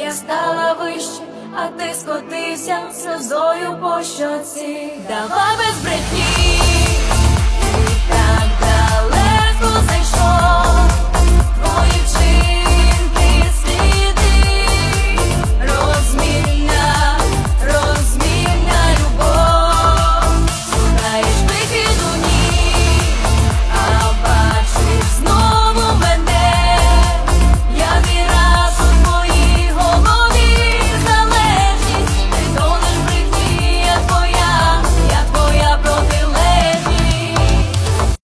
Я стала вище, а ти скотився сльозою по щоці. Давай без брехні.